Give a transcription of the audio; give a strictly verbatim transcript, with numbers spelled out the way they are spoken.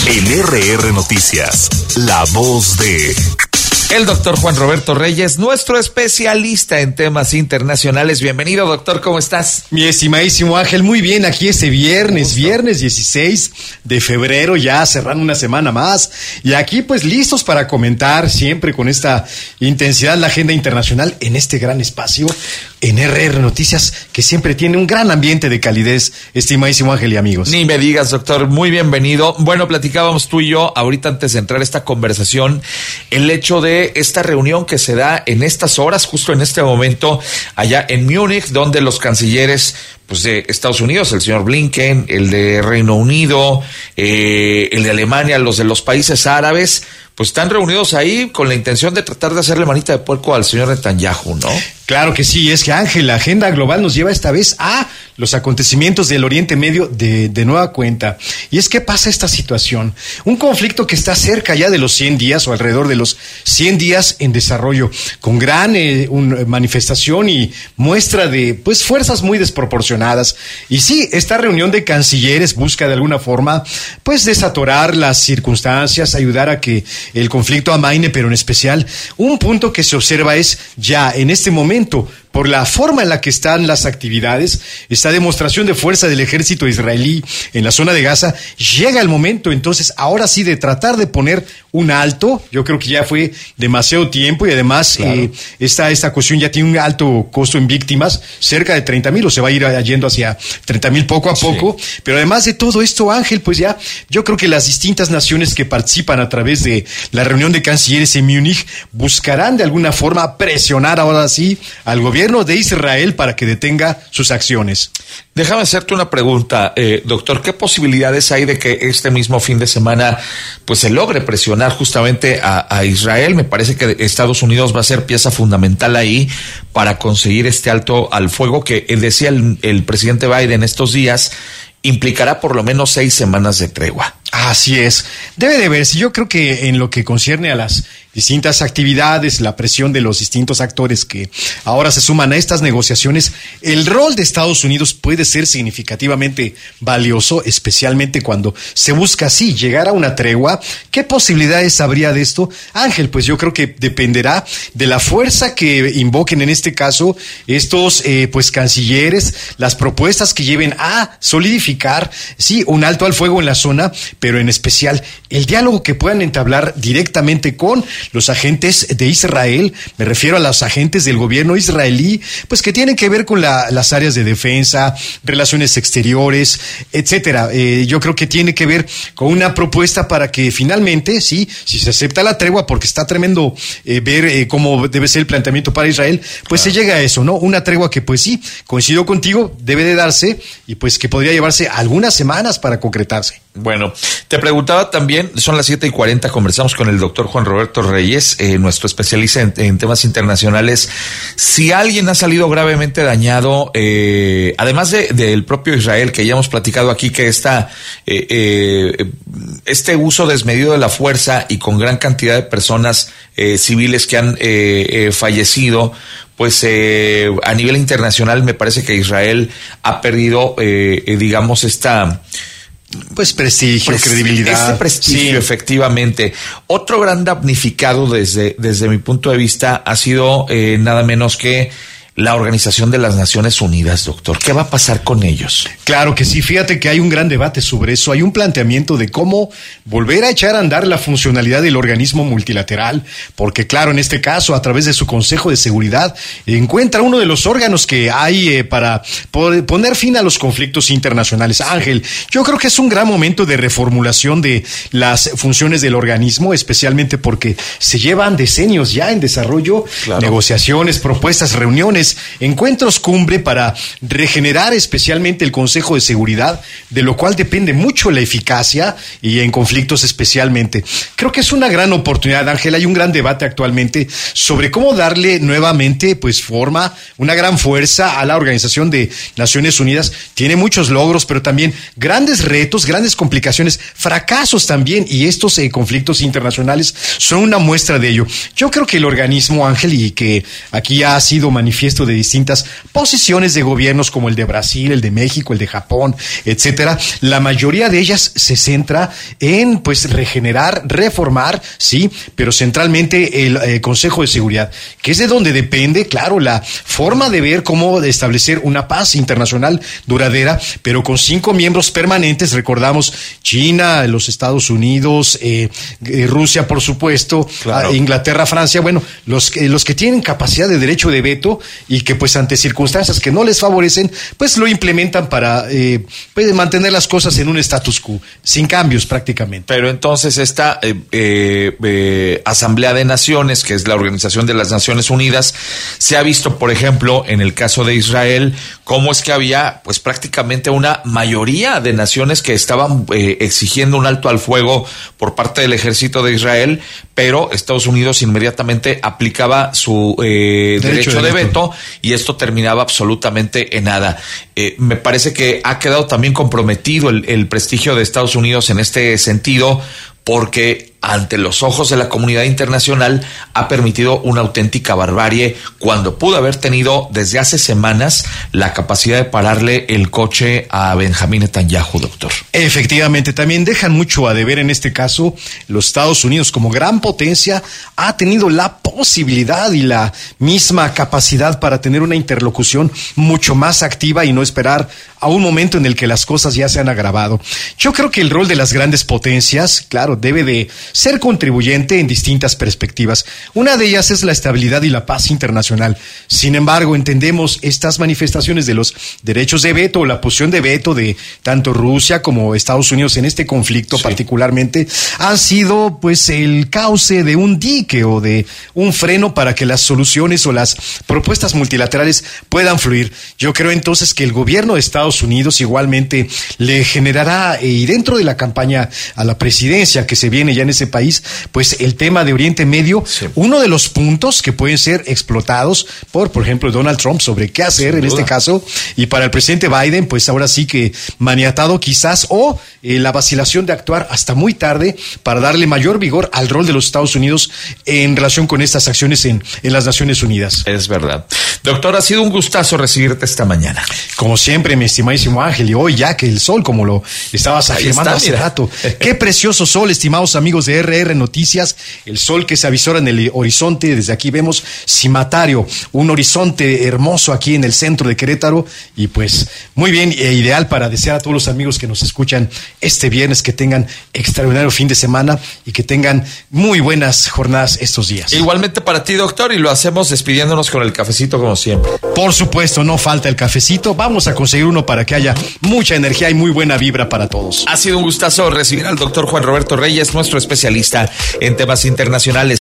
En R R Noticias, la voz de... El doctor Juan Roberto Reyes, nuestro especialista en temas internacionales. Bienvenido, doctor, ¿cómo estás? Mi estimadísimo Ángel, muy bien, aquí este viernes, viernes dieciséis de febrero, ya cerrando una semana más. Y aquí pues listos para comentar siempre con esta intensidad la agenda internacional en este gran espacio, en R R Noticias, que siempre tiene un gran ambiente de calidez, estimadísimo Ángel y amigos. Ni me digas, doctor, muy bienvenido. Bueno, platicábamos tú y yo, ahorita antes de entrar a esta conversación, el hecho de esta reunión que se da en estas horas, justo en este momento, allá en Múnich, donde los cancilleres pues de Estados Unidos, el señor Blinken, el de Reino Unido, eh, el de Alemania, los de los países árabes, pues están reunidos ahí con la intención de tratar de hacerle manita de puerco al señor Netanyahu, ¿no? Claro que sí, es que Ángel, la agenda global nos lleva esta vez a los acontecimientos del Oriente Medio de, de nueva cuenta. Y es que pasa esta situación, un conflicto que está cerca ya de los cien días o alrededor de los cien días en desarrollo, con gran eh, un, manifestación y muestra de pues fuerzas muy desproporcionadas. Y sí, esta reunión de cancilleres busca de alguna forma pues desatorar las circunstancias, ayudar a que el conflicto amaine, pero en especial un punto que se observa es ya en este momento, por la forma en la que están las actividades, esta demostración de fuerza del ejército israelí en la zona de Gaza, llega el momento entonces ahora sí de tratar de poner un alto. Yo creo que ya fue demasiado tiempo y además claro. eh, esta, esta cuestión ya tiene un alto costo en víctimas, cerca de treinta mil, o se va a ir yendo hacia treinta mil poco a poco, sí. Pero además de todo esto, Ángel, pues ya yo creo que las distintas naciones que participan a través de la reunión de cancilleres en Múnich buscarán de alguna forma presionar ahora sí al gobierno de Israel para que detenga sus acciones. Déjame hacerte una pregunta, eh, doctor. ¿Qué posibilidades hay de que este mismo fin de semana pues se logre presionar justamente a, a Israel? Me parece que Estados Unidos va a ser pieza fundamental ahí para conseguir este alto al fuego que decía el, el presidente Biden estos días, implicará por lo menos seis semanas de tregua. Así es, debe de verse. Yo creo que en lo que concierne a las distintas actividades, la presión de los distintos actores que ahora se suman a estas negociaciones, el rol de Estados Unidos puede ser significativamente valioso, especialmente cuando se busca así llegar a una tregua. ¿Qué posibilidades habría de esto? Ángel, pues yo creo que dependerá de la fuerza que invoquen en este caso estos eh, pues cancilleres, las propuestas que lleven a solidificar, sí, un alto al fuego en la zona, pero en especial el diálogo que puedan entablar directamente con los agentes de Israel. Me refiero a los agentes del gobierno israelí, pues que tienen que ver con la, las áreas de defensa, relaciones exteriores, etcétera. Eh, yo creo que tiene que ver con una propuesta para que finalmente, sí, si se acepta la tregua, porque está tremendo eh, ver eh, cómo debe ser el planteamiento para Israel, pues claro. Se llega a eso, ¿no? Una tregua que pues sí, coincido contigo, debe de darse y pues que podría llevarse algunas semanas para concretarse. Bueno, te preguntaba también, son las siete y cuarenta, conversamos con el doctor Juan Roberto Reyes, eh, nuestro especialista en, en temas internacionales, si alguien ha salido gravemente dañado, eh, además de del propio Israel, que ya hemos platicado aquí, que esta, eh, eh, este uso desmedido de la fuerza y con gran cantidad de personas eh, civiles que han eh, eh, fallecido, pues eh, a nivel internacional me parece que Israel ha perdido, eh, eh, digamos, esta... Pues prestigio, Presti- credibilidad. Este prestigio, sí. Efectivamente. Otro gran damnificado desde, desde mi punto de vista ha sido eh, nada menos que la Organización de las Naciones Unidas, doctor. ¿Qué va a pasar con ellos? Claro que sí, fíjate que hay un gran debate sobre eso, hay un planteamiento de cómo volver a echar a andar la funcionalidad del organismo multilateral, porque claro, en este caso, a través de su Consejo de Seguridad, encuentra uno de los órganos que hay eh, para poder poner fin a los conflictos internacionales. Ángel, yo creo que es un gran momento de reformulación de las funciones del organismo, especialmente porque se llevan decenios ya en desarrollo, claro. Negociaciones, propuestas, reuniones, encuentros cumbre para regenerar especialmente el Consejo de Seguridad, de lo cual depende mucho la eficacia y en conflictos especialmente. Creo que es una gran oportunidad, Ángel. Hay un gran debate actualmente sobre cómo darle nuevamente pues forma, una gran fuerza a la Organización de Naciones Unidas. Tiene muchos logros, pero también grandes retos, grandes complicaciones, fracasos también, y estos eh, conflictos internacionales son una muestra de ello. Yo creo que el organismo, Ángel, y que aquí ha sido manifiesto manifiesto de distintas posiciones de gobiernos como el de Brasil, el de México, el de Japón, etcétera, la mayoría de ellas se centra en pues regenerar, reformar, sí, pero centralmente el eh, Consejo de Seguridad, que es de donde depende, claro, la forma de ver cómo establecer una paz internacional duradera, pero con cinco miembros permanentes, recordamos, China, los Estados Unidos, eh, eh, Rusia, por supuesto, claro. Inglaterra, Francia, bueno, los, eh, los que tienen capacidad de derecho de veto y que pues ante circunstancias que no les favorecen, pues lo implementan para eh, pues, mantener las cosas en un status quo, sin cambios prácticamente. Pero entonces esta eh, eh, eh, Asamblea de Naciones, que es la Organización de las Naciones Unidas, se ha visto, por ejemplo, en el caso de Israel, cómo es que había pues prácticamente una mayoría de naciones que estaban eh, exigiendo un alto al fuego por parte del ejército de Israel, pero Estados Unidos inmediatamente aplicaba su eh, derecho, derecho de veto, y esto terminaba absolutamente en nada. Eh, me parece que ha quedado también comprometido el, el prestigio de Estados Unidos en este sentido, porque ante los ojos de la comunidad internacional ha permitido una auténtica barbarie cuando pudo haber tenido desde hace semanas la capacidad de pararle el coche a Benjamín Netanyahu, doctor. Efectivamente, también dejan mucho a deber en este caso. Los Estados Unidos, como gran potencia, ha tenido la posibilidad y la misma capacidad para tener una interlocución mucho más activa y no esperar a un momento en el que las cosas ya se han agravado. Yo creo que el rol de las grandes potencias, claro, debe de ser contribuyente en distintas perspectivas. Una de ellas es la estabilidad y la paz internacional. Sin embargo, entendemos estas manifestaciones de los derechos de veto o la posición de veto de tanto Rusia como Estados Unidos en este conflicto, sí, particularmente, han sido pues el cauce de un dique o de un freno para que las soluciones o las propuestas multilaterales puedan fluir. Yo creo entonces que el gobierno de Estados Unidos igualmente le generará, y dentro de la campaña a la presidencia que se viene ya en ese país, pues el tema de Oriente Medio, sí, uno de los puntos que pueden ser explotados por, por ejemplo, Donald Trump sobre qué hacer Sin en duda. Este caso, y para el presidente Biden, pues ahora sí que maniatado quizás, o eh, la vacilación de actuar hasta muy tarde para darle mayor vigor al rol de los Estados Unidos en relación con estas acciones en, en las Naciones Unidas. Es verdad. Doctor, ha sido un gustazo recibirte esta mañana. Como siempre, mi estimadísimo Ángel, y hoy ya que el sol, como lo estabas afirmando hace rato, qué precioso sol, estimados amigos de R R Noticias, el sol que se avisora en el horizonte. Desde aquí vemos Cimatario, un horizonte hermoso aquí en el centro de Querétaro, y pues muy bien e ideal para desear a todos los amigos que nos escuchan este viernes que tengan extraordinario fin de semana y que tengan muy buenas jornadas estos días. Igualmente para ti, doctor, y lo hacemos despidiéndonos con el cafecito como siempre. Por supuesto, no falta el cafecito, vamos a conseguir uno para que haya mucha energía y muy buena vibra para todos. Ha sido un gustazo recibir al doctor Juan Roberto Reyes, nuestro especialista en temas internacionales.